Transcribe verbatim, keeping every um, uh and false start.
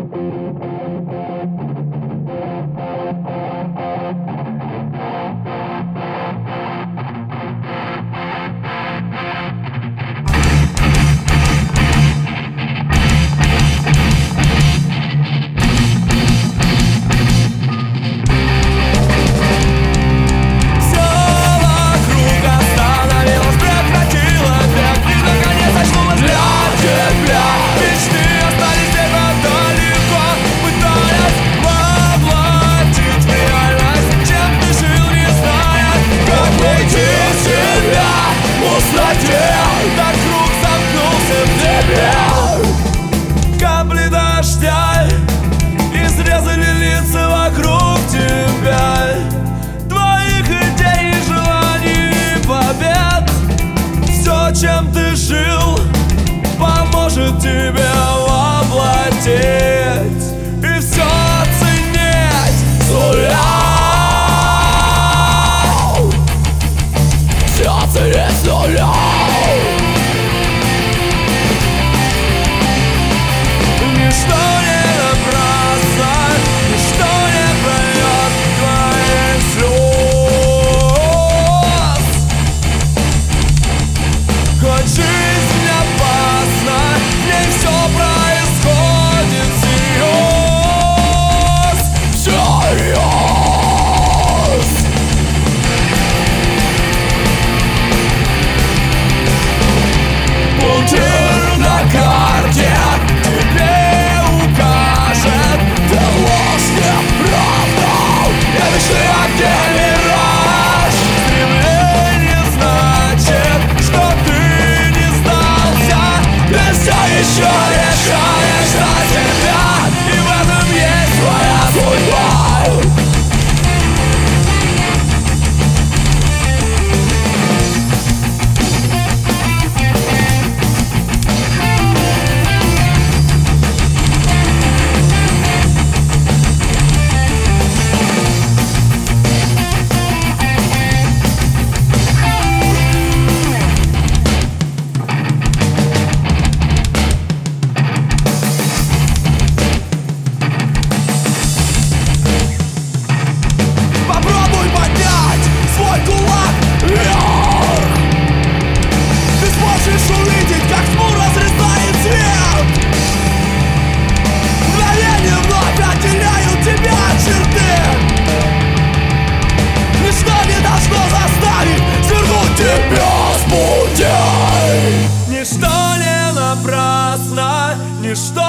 Капли дождя изрезали лица вокруг тебя, твоих идей и желаний и побед. Все, чем ты жил, поможет тебе воплотить и все оценить с нуля. Все оценить с нуля. Ничто не напрасно, ничто не прольет твоих слез. Хоть жизнь опасна, в ней все происходит всерьез. Всерьез. Пунктир на карте тебе укажет, ты ложь, неправда, я вечный огонь, мираж. Стремление значит, что ты не сдался, ты все еще решаешь за себя, и в этом есть твоя судьба. Увидеть, как тьму разрезает свет. Мгновения вновь отделяют тебя от черты. Ничто не должно заставить свернуть тебя с пути. Ничто не напрасно, ничто